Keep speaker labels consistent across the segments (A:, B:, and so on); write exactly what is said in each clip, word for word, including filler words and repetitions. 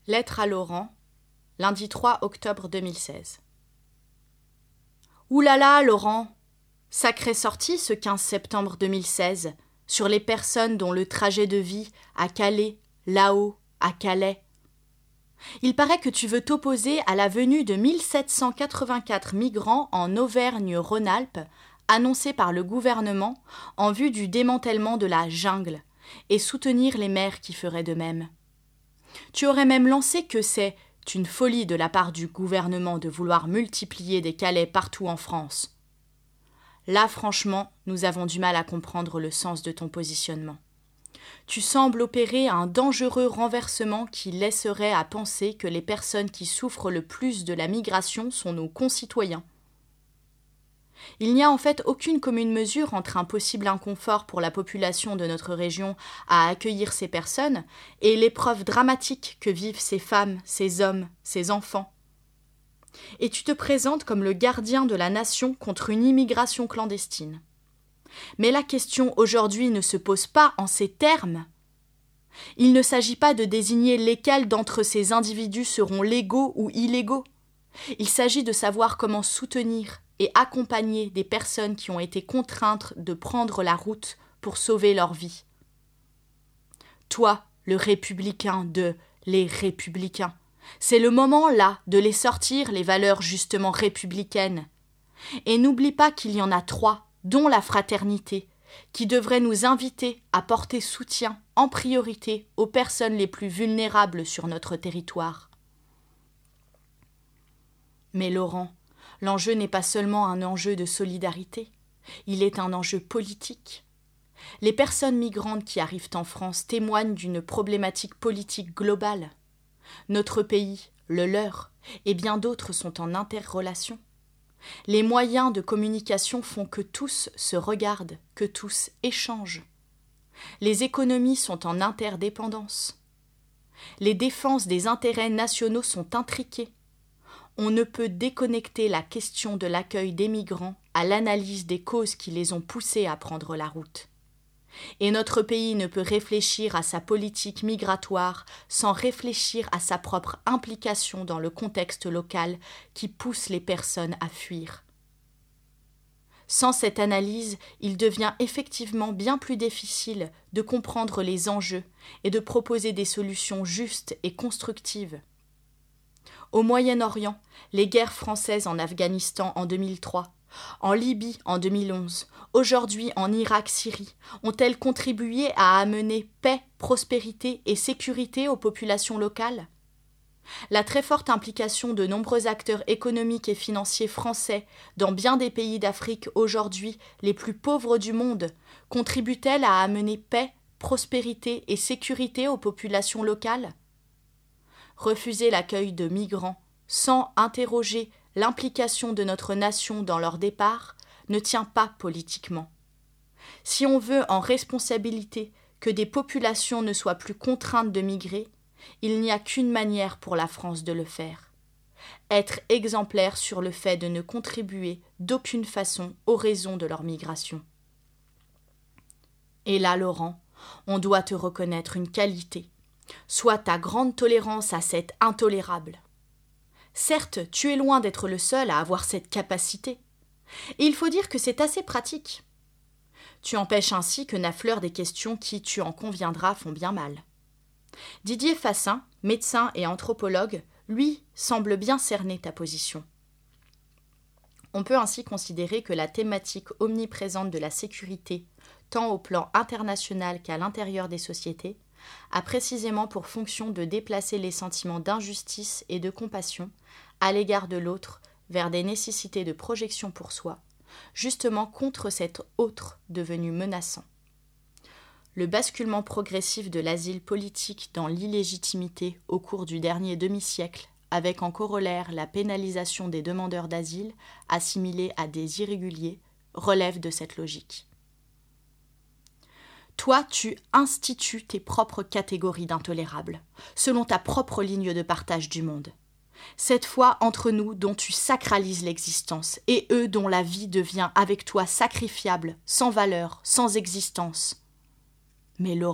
A: Lettre à Laurent, lundi trois octobre deux mille seize. Ouh là là, Laurent! Sacrée sortie ce quinze septembre deux mille seize, sur les personnes dont le trajet de vie à Calais, là-haut, à Calais. Il paraît que tu veux t'opposer à la venue de mille sept cent quatre-vingt-quatre migrants en Auvergne-Rhône-Alpes, annoncée par le gouvernement en vue du démantèlement de la jungle, et soutenir les maires qui feraient de même. Tu aurais même lancé que c'est une folie de la part du gouvernement de vouloir multiplier des Calais partout en France. Là, franchement, nous avons du mal à comprendre le sens de ton positionnement. Tu sembles opérer un dangereux renversement qui laisserait à penser que les personnes qui souffrent le plus de la migration sont nos concitoyens. Il n'y a en fait aucune commune mesure entre un possible inconfort pour la population de notre région à accueillir ces personnes et l'épreuve dramatique que vivent ces femmes, ces hommes, ces enfants. Et tu te présentes comme le gardien de la nation contre une immigration clandestine. Mais la question aujourd'hui ne se pose pas en ces termes. Il ne s'agit pas de désigner lesquels d'entre ces individus seront légaux ou illégaux. Il s'agit de savoir comment soutenir et accompagner des personnes qui ont été contraintes de prendre la route pour sauver leur vie. Toi, le républicain de les républicains, c'est le moment là de les sortir les valeurs justement républicaines. Et n'oublie pas qu'il y en a trois, dont la fraternité, qui devraient nous inviter à porter soutien en priorité aux personnes les plus vulnérables sur notre territoire. Mais Laurent, l'enjeu n'est pas seulement un enjeu de solidarité, il est un enjeu politique. Les personnes migrantes qui arrivent en France témoignent d'une problématique politique globale. Notre pays, le leur, et bien d'autres sont en interrelation. Les moyens de communication font que tous se regardent, que tous échangent. Les économies sont en interdépendance. Les défenses des intérêts nationaux sont intriquées. On ne peut déconnecter la question de l'accueil des migrants à l'analyse des causes qui les ont poussés à prendre la route. Et notre pays ne peut réfléchir à sa politique migratoire sans réfléchir à sa propre implication dans le contexte local qui pousse les personnes à fuir. Sans cette analyse, il devient effectivement bien plus difficile de comprendre les enjeux et de proposer des solutions justes et constructives. Au Moyen-Orient, les guerres françaises en Afghanistan en deux mille trois, en Libye en deux mille onze, aujourd'hui en Irak-Syrie, ont-elles contribué à amener paix, prospérité et sécurité aux populations locales ? La très forte implication de nombreux acteurs économiques et financiers français dans bien des pays d'Afrique aujourd'hui les plus pauvres du monde contribue-t-elle à amener paix, prospérité et sécurité aux populations locales ? Refuser l'accueil de migrants sans interroger l'implication de notre nation dans leur départ ne tient pas politiquement. Si on veut en responsabilité que des populations ne soient plus contraintes de migrer, il n'y a qu'une manière pour la France de le faire. Être exemplaire sur le fait de ne contribuer d'aucune façon aux raisons de leur migration. Et là, Laurent, on doit te reconnaître une qualité, soit ta grande tolérance à cet intolérable. Certes, tu es loin d'être le seul à avoir cette capacité. Et il faut dire que c'est assez pratique. Tu empêches ainsi que n'affleurent des questions qui, tu en conviendras, font bien mal. Didier Fassin, médecin et anthropologue, lui, semble bien cerner ta position. On peut ainsi considérer que la thématique omniprésente de la sécurité, tant au plan international qu'à l'intérieur des sociétés, a précisément pour fonction de déplacer les sentiments d'injustice et de compassion à l'égard de l'autre vers des nécessités de projection pour soi, justement contre cet autre devenu menaçant. Le basculement progressif de l'asile politique dans l'illégitimité au cours du dernier demi-siècle, avec en corollaire la pénalisation des demandeurs d'asile assimilés à des irréguliers, relève de cette logique. Toi, tu institues tes propres catégories d'intolérables, selon ta propre ligne de partage du monde. Cette fois entre nous dont tu sacralises l'existence, et eux dont la vie devient avec toi sacrifiable, sans valeur, sans existence. Mais Laurent,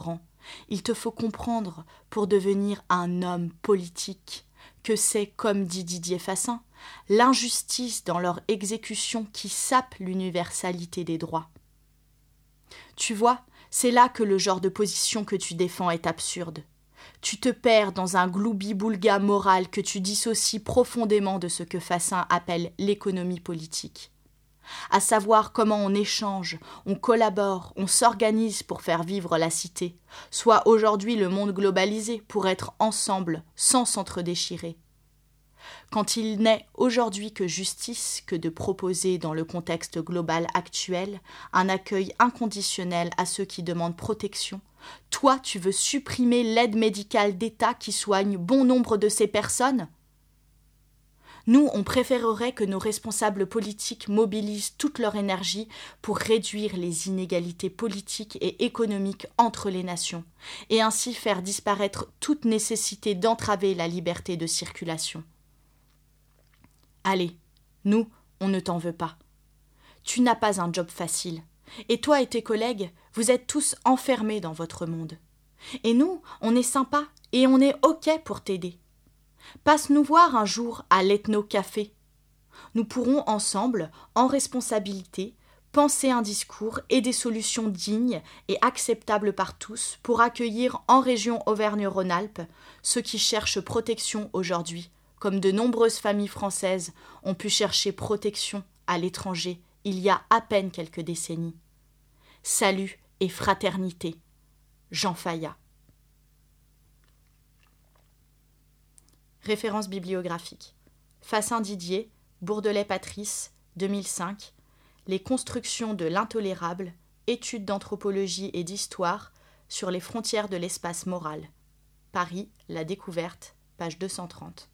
A: Il te faut comprendre, pour devenir un homme politique, que c'est, comme dit Didier Fassin, l'injustice dans leur exécution qui sape l'universalité des droits. Tu vois, c'est là que le genre de position que tu défends est absurde. Tu te perds dans un gloubi-boulga moral que tu dissocies profondément de ce que Fassin appelle l'économie politique. À savoir comment on échange, on collabore, on s'organise pour faire vivre la cité, soit aujourd'hui le monde globalisé pour être ensemble, sans s'entre-déchirer. Quand il n'est aujourd'hui que justice que de proposer dans le contexte global actuel un accueil inconditionnel à ceux qui demandent protection, toi tu veux supprimer l'aide médicale d'État qui soigne bon nombre de ces personnes ? Nous, on préférerait que nos responsables politiques mobilisent toute leur énergie pour réduire les inégalités politiques et économiques entre les nations, et ainsi faire disparaître toute nécessité d'entraver la liberté de circulation. Allez, nous, on ne t'en veut pas. Tu n'as pas un job facile, et toi et tes collègues, vous êtes tous enfermés dans votre monde. Et nous, on est sympa, et on est OK pour t'aider. Passe nous voir un jour à l'Ethno-Café. Nous pourrons ensemble, en responsabilité, penser un discours et des solutions dignes et acceptables par tous pour accueillir en région Auvergne-Rhône-Alpes ceux qui cherchent protection aujourd'hui, comme de nombreuses familles françaises ont pu chercher protection à l'étranger il y a à peine quelques décennies. Salut et fraternité. Jean Fayat. Référence bibliographique. Fassin Didier, Bourdelais Patrice, deux mille cinq, Les constructions de l'intolérable, études d'anthropologie et d'histoire sur les frontières de l'espace moral. Paris, La Découverte, page deux cent trente.